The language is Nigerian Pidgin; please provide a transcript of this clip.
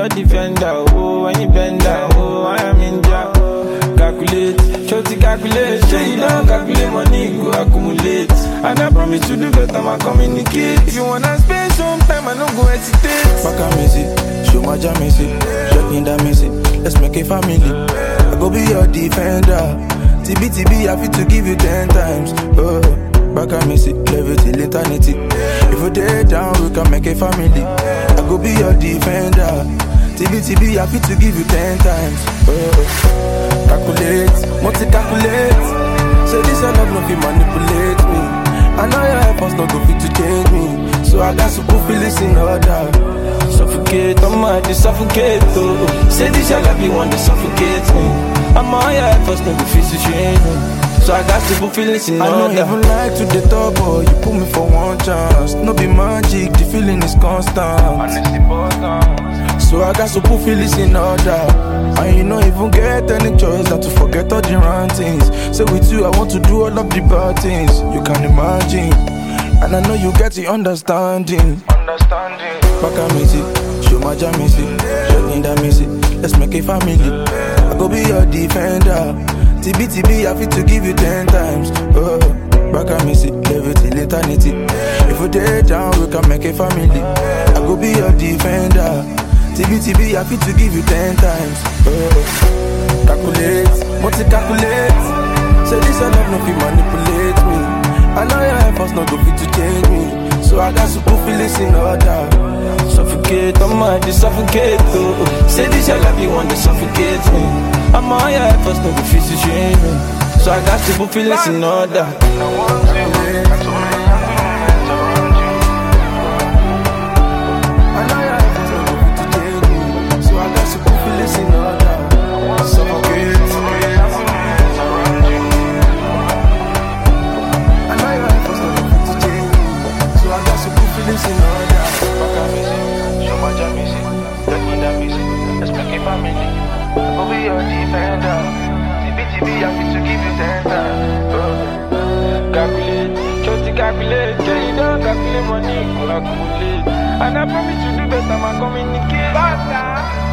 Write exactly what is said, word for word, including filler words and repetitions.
your defender. Oh, when you bend down, oh, I am in jail. Calculate, try to calculate. Say you don't calculate money, go accumulate. And I promise to do better, I'ma communicate. If you wanna spend some time, I don't go hesitate. Back and messy, show my jam messy, shut in that messy. Let's make a family. I go be your defender. T B T B, I fit to give you ten times. Oh, back and messy, level till eternity. If we day down, we can make a family. I go be your defender. T B T B, I fit to give you ten times. Oh. Calculate, multi-calculate. Say this I love no fit manipulate me. I know your efforts not go fit to change me. So I got to put feelings in order. Suffocate, I'm mad, they suffocate. Oh. Say this I love you want to suffocate me. I'm on your efforts not go fit to change me. So I got to put feelings in I order. I don't even like to the top, boy. You put me for one chance. No be magic, the feeling is constant. So I got to put feelings in order. And you don't even get any choice than to forget all the wrong things. So with you, I want to do all of the bad things. You can imagine. And I know you get the understanding. Understanding. Back and missy, show my jam missy, shut in that missy. Let's make a family. I go be your defender. T B T B, I fit to give you ten times. Oh, back and missy, level till eternity. If we day down, we can make a family. I go be your defender. T B T B, I fit to give you ten times. Oh, calculate, multi-calculate. Say this I love no fit manipulate me. I know your efforts not go fit to change me. So I got to put feelings in order. Suffocate, I'm mad, they suffocate. Oh. Say this I love you want to suffocate me. I'm on your efforts not go fit to change me. So I got to put feelings in order. Let's make a family. I'll be your defender. T B T B, I fit to give you ten times. Oh. Calculate, try to calculate. Say you don't calculate money, go accumulate. And I promise to do better, I'ma communicate. Basta.